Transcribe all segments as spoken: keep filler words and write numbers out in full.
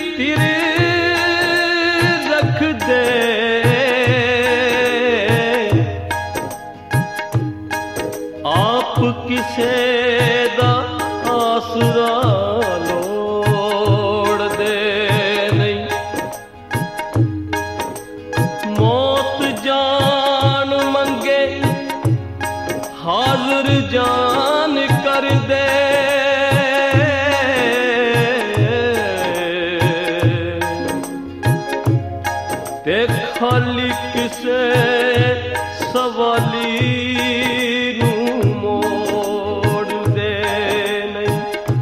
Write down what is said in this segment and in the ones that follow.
तिर रख दे आप किसे दा आसरा लोड़ दे नहीं। मौत जान मंगे हाजिर जान कर दे ते खाली किसे सवाली नू मोड़ दे नहीं।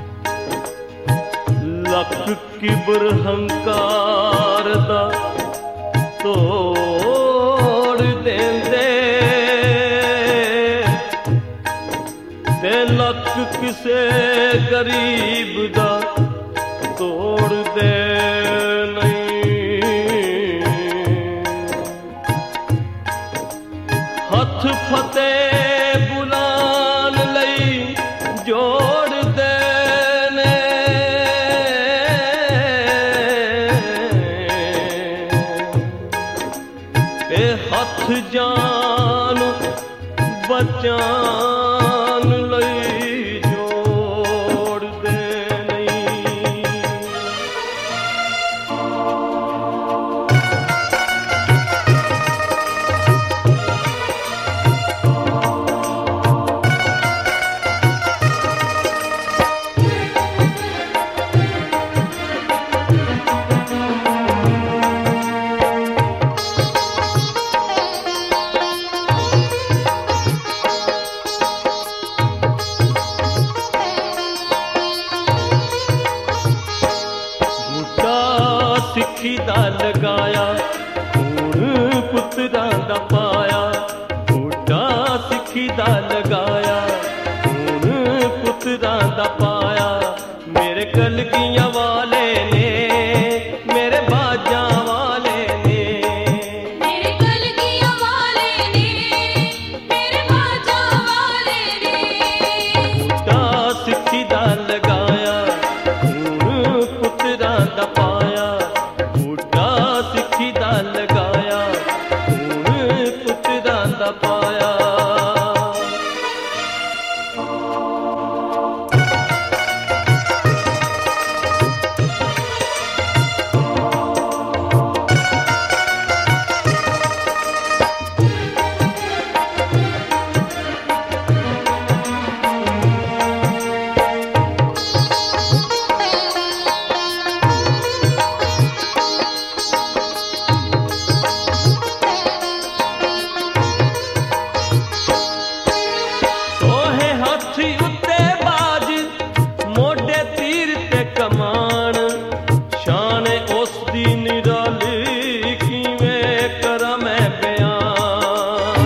लख किबर हंकार दा तोड़ देंदे ते लख किसे गरीब दा तोड़ दे नहीं। हथ फतेह बुलान लई जोड़ देने ते हथ जान बचान लई जोड़ दे नहीं। सिक्खी दा लगाया खून पुत्तरां दा पाया। बूटा सिक्खी दा लगाया खून पुत्तरां दा पाया। मेरे कलगियां वाले ने मेरे बाजां वाले ने मेरे कलगियां वाले ने मेरे बाजां वाले ने। बूटा सिक्खी दा लगाया खून पुत्तरां दा पाया। बूटा सिक्खी दा लगाया खून पुत्तरां दा पाया। सोहे हाथी उत्ते बाज मोढे तीर ते कमान। शान उस दी निराली किवें करां मैं बयान।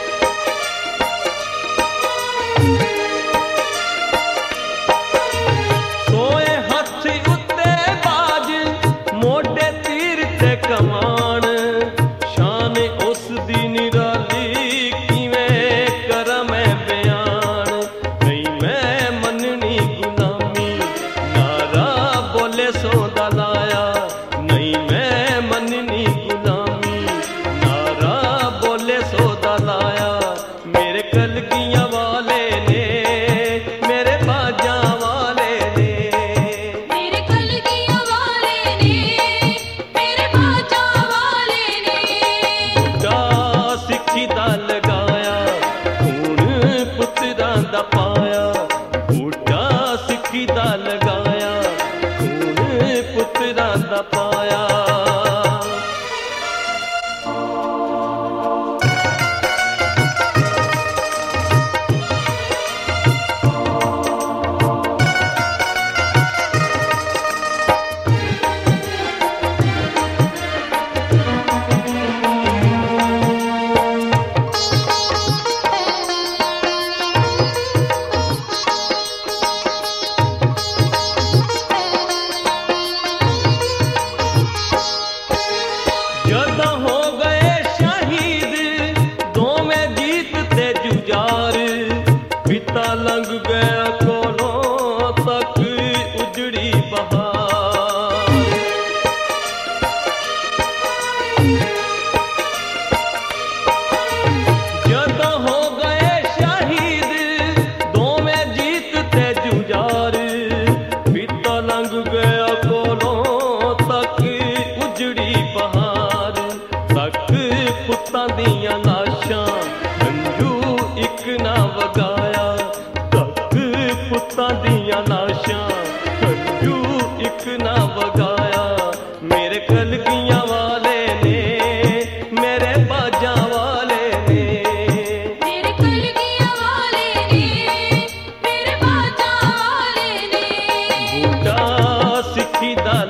सोहे हाथी उत्ते बाज मोढे तीर ते कमान। शान उस दी निराली किवें करां मैं बयान। नहीं मैं मननी गुलामी नारा बोले सो दा लाया। नहीं मैं मननी गुलामी नारा बोले सो दा लाया। मेरे कलगियां वाले ने मेरे बाजां वाले ने मेरे कलगियां वाले ने मेरे बाजां वाले ने। बूटा सिक्खी दा लगाया खून पुत्तरां दा पाया। बूटा सिक्खी दा लगाया खून पुत्तरां दा पाया।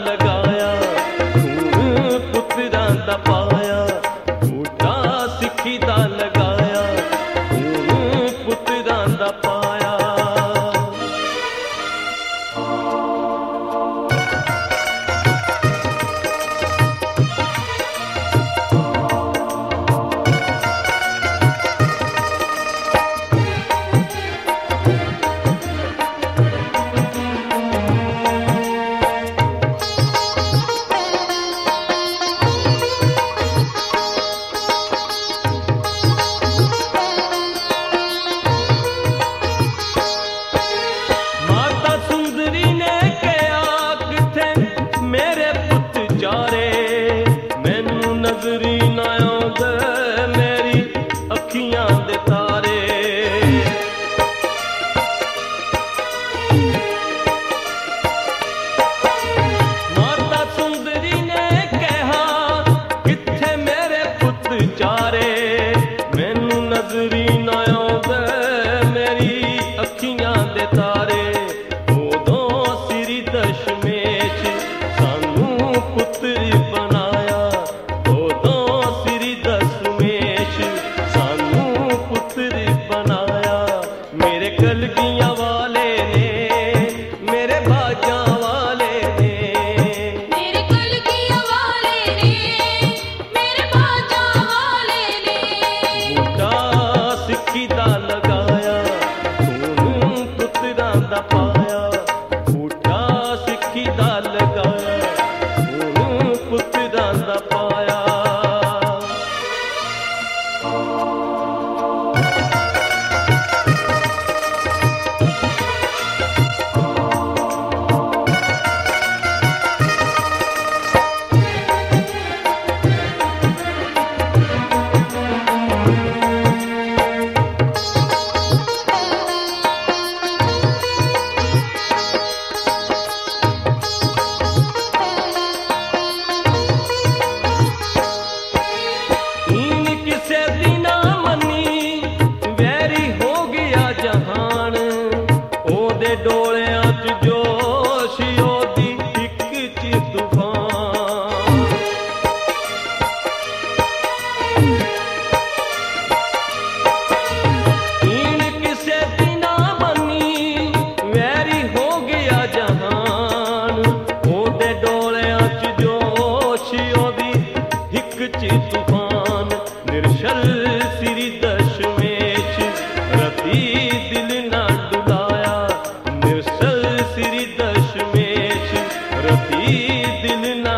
लगाया खून पुत्रां दा पाया बूटा सिक्खी दा लगाया खून पुत्रां दा पाया। नजरी ना आउंदे मेरी अखियां दे तारे माता सुंदरी ने कहा किथे मेरे पुत चारे मैनू नजरी ना आउंदे मेरी अखियां दे तारे उदों सिरी दशमेश सानू पुत्री बनाया बनाया मेरे कलगियां वाले ने मेरे बाजा वाले ने मेरे कलगियां वाले ने मेरे बाजा वाले ने बूटा सिक्खी दा लगाया खून पुत्रां दा पाया बूटा सिक्खी दा लगाया खून पुत्रां दा पाया। डोलियां च जोश ओदी हिक च तूफान ईन किसे दी ना मन्नी वैरी हो गया जहान ओदे डोलियां च जोश ओदी हिक च तूफान निर्शल सिरी दशमेश रती दिल ना सिरी दशमेश रती दिल ना